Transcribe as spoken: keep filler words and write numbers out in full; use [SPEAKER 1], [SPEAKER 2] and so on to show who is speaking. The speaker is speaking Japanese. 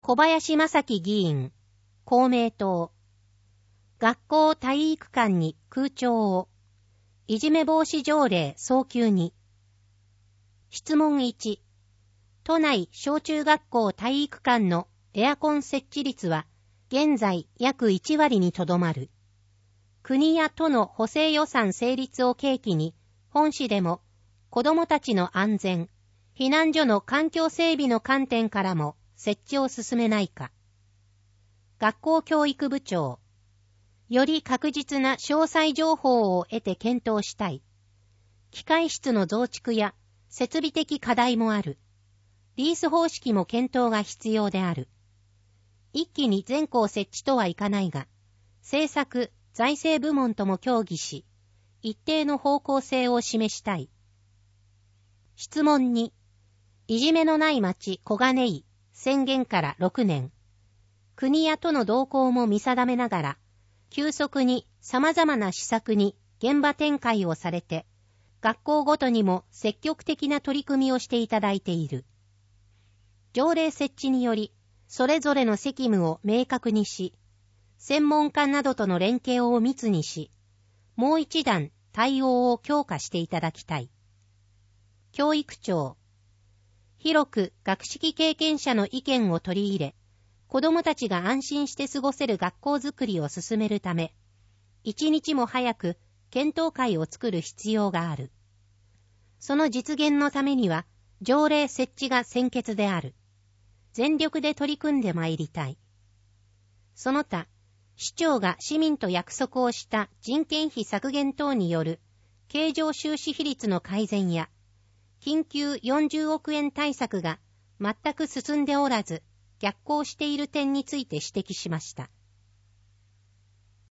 [SPEAKER 1] 小林正樹議員、公明党。学校体育館に空調を。いじめ防止条例早急に。質問いち。都内小中学校体育館のエアコン設置率は現在約いちわりにとどまる。国や都の補正予算成立を契機に本市でも子どもたちの安全、避難所の環境整備の観点からも設置を進めないか。学校教育部長。より確実な詳細情報を得て検討したい。機械室の増築や設備的課題もある。リース方式も検討が必要である。一気に全校設置とはいかないが、政策、財政部門とも協議し、一定の方向性を示したい。質問に、いじめのない町小金井宣言からろくねん。国や都の動向も見定めながら、急速に様々な施策に現場展開をされて、学校ごとにも積極的な取り組みをしていただいている。条例設置により、それぞれの責務を明確にし、専門家などとの連携を密にし、もう一段対応を強化していただきたい。教育長。広く学識経験者の意見を取り入れ、子どもたちが安心して過ごせる学校づくりを進めるため、一日も早く検討会を作る必要がある。その実現のためには、条例設置が先決である。全力で取り組んでまいりたい。その他、市長が市民と約束をした人件費削減等による経常収支比率の改善や、緊急よんじゅうおくえん対策が全く進んでおらず、逆行している点について指摘しました。